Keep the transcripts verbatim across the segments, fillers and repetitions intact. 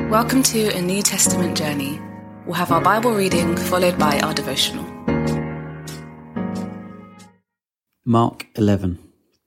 Welcome to a New Testament journey. We'll have our Bible reading followed by our devotional. Mark eleven.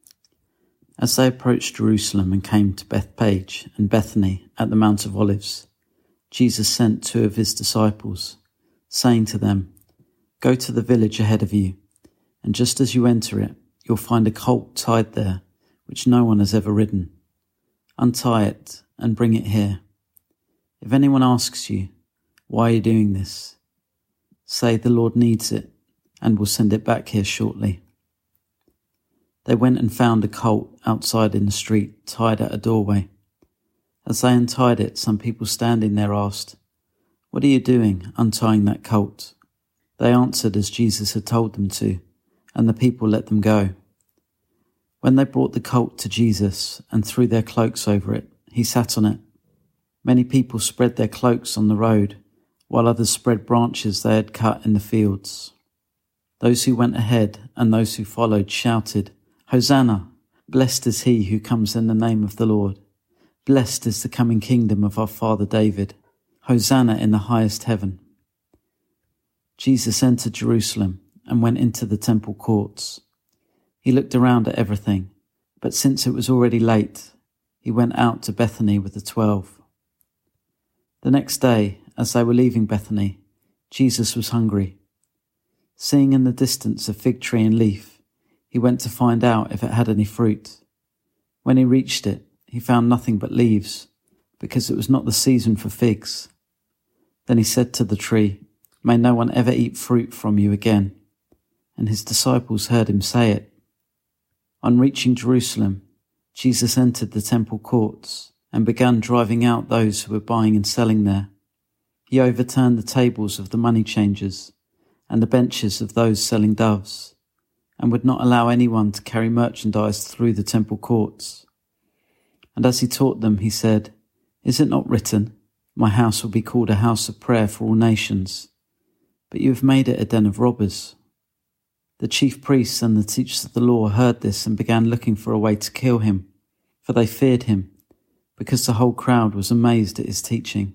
As they approached Jerusalem and came to Bethphage and Bethany at the Mount of Olives, Jesus sent two of his disciples, saying to them, "Go to the village ahead of you, and just as you enter it, you'll find a colt tied there, which no one has ever ridden. Untie it and bring it here. If anyone asks you, 'Why are you doing this?' say, 'The Lord needs it, and will send it back here shortly.'" They went and found a colt outside in the street, tied at a doorway. As they untied it, some people standing there asked, "What are you doing, untying that colt?" They answered as Jesus had told them to, and the people let them go. When they brought the colt to Jesus and threw their cloaks over it, he sat on it. Many people spread their cloaks on the road, while others spread branches they had cut in the fields. Those who went ahead and those who followed shouted, "Hosanna! Blessed is he who comes in the name of the Lord. Blessed is the coming kingdom of our father David. Hosanna in the highest heaven." Jesus entered Jerusalem and went into the temple courts. He looked around at everything, but since it was already late, he went out to Bethany with the twelve. The next day, as they were leaving Bethany, Jesus was hungry. Seeing in the distance a fig tree in leaf, he went to find out if it had any fruit. When he reached it, he found nothing but leaves, because it was not the season for figs. Then he said to the tree, "May no one ever eat fruit from you again." And his disciples heard him say it. On reaching Jerusalem, Jesus entered the temple courts and began driving out those who were buying and selling there. He overturned the tables of the money changers and the benches of those selling doves, and would not allow anyone to carry merchandise through the temple courts. And as he taught them, he said, "Is it not written, 'My house will be called a house of prayer for all nations'? But you have made it a den of robbers." The chief priests and the teachers of the law heard this and began looking for a way to kill him, for they feared him, because the whole crowd was amazed at his teaching.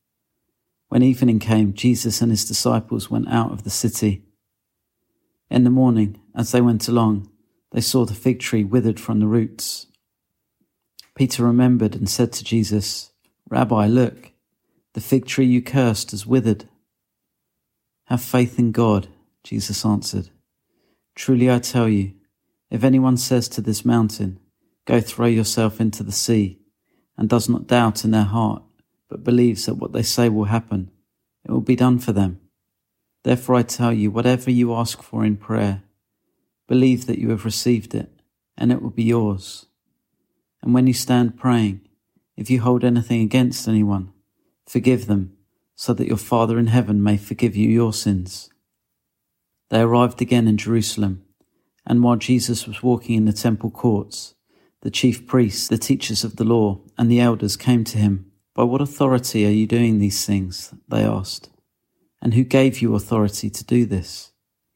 When evening came, Jesus and his disciples went out of the city. In the morning, as they went along, they saw the fig tree withered from the roots. Peter remembered and said to Jesus, "Rabbi, look, the fig tree you cursed has withered." "Have faith in God," Jesus answered. "Truly I tell you, if anyone says to this mountain, 'Go throw yourself into the sea,' and does not doubt in their heart, but believes that what they say will happen, it will be done for them. Therefore I tell you, whatever you ask for in prayer, believe that you have received it, and it will be yours. And when you stand praying, if you hold anything against anyone, forgive them, so that your Father in heaven may forgive you your sins." They arrived again in Jerusalem, and while Jesus was walking in the temple courts, the chief priests, the teachers of the law, and the elders came to him. "By what authority are you doing these things?" they asked. "And who gave you authority to do this?"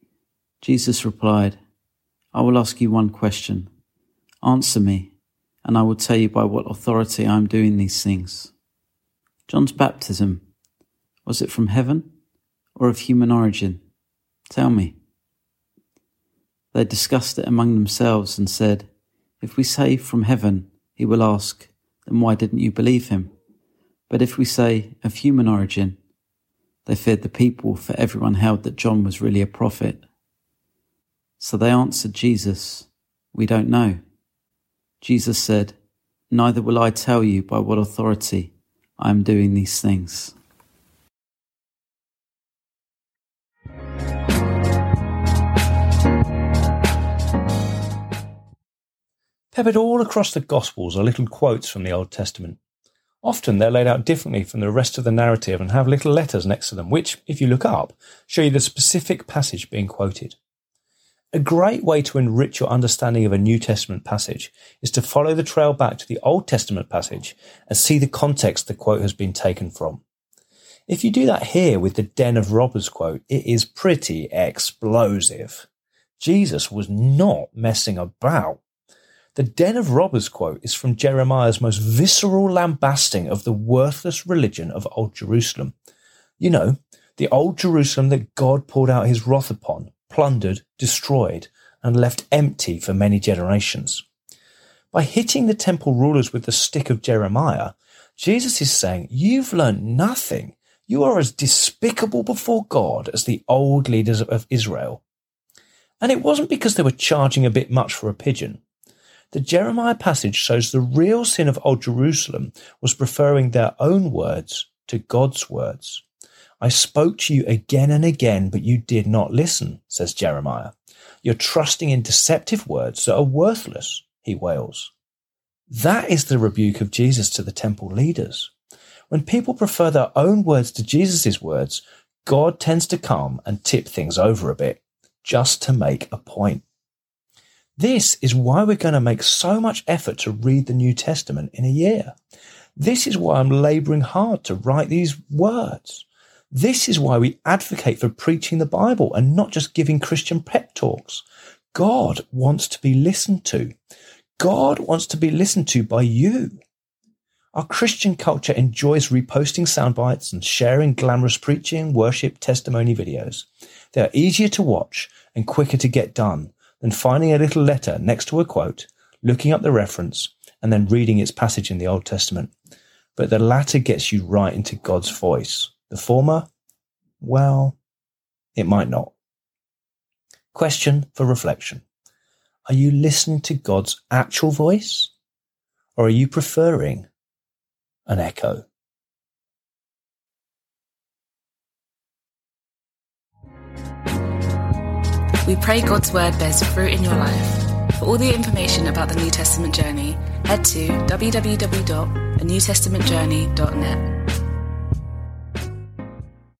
Jesus replied, "I will ask you one question. Answer me, and I will tell you by what authority I am doing these things. John's baptism, was it from heaven or of human origin? Tell me." They discussed it among themselves and said, "If we say from heaven, he will ask, 'Then why didn't you believe him?' But if we say of human origin," they feared the people, for everyone held that John was really a prophet. So they answered Jesus, "We don't know." Jesus said, "Neither will I tell you by what authority I am doing these things." Peppered all across the Gospels are little quotes from the Old Testament. Often they're laid out differently from the rest of the narrative and have little letters next to them, which, if you look up, show you the specific passage being quoted. A great way to enrich your understanding of a New Testament passage is to follow the trail back to the Old Testament passage and see the context the quote has been taken from. If you do that here with the den of robbers quote, it is pretty explosive. Jesus was not messing about. The den of robbers quote is from Jeremiah's most visceral lambasting of the worthless religion of Old Jerusalem. You know, the Old Jerusalem that God poured out his wrath upon, plundered, destroyed, and left empty for many generations. By hitting the temple rulers with the stick of Jeremiah, Jesus is saying, you've learned nothing. You are as despicable before God as the old leaders of Israel. And it wasn't because they were charging a bit much for a pigeon. The Jeremiah passage shows the real sin of Old Jerusalem was preferring their own words to God's words. I spoke to you again and again, but you did not listen, says Jeremiah. You're trusting in deceptive words that are worthless, he wails. That is the rebuke of Jesus to the temple leaders. When people prefer their own words to Jesus' words, God tends to come and tip things over a bit, just to make a point. This is why we're going to make so much effort to read the New Testament in a year. This is why I'm labouring hard to write these words. This is why we advocate for preaching the Bible and not just giving Christian pep talks. God wants to be listened to. God wants to be listened to by you. Our Christian culture enjoys reposting sound bites and sharing glamorous preaching, worship, testimony videos. They are easier to watch and quicker to get done than finding a little letter next to a quote, looking up the reference, and then reading its passage in the Old Testament. But the latter gets you right into God's voice. The former, well, it might not. Question for reflection. Are you listening to God's actual voice, or are you preferring an echo? We pray God's word bears fruit in your life. For all the information about the New Testament journey, head to w w w dot a new testament journey dot net.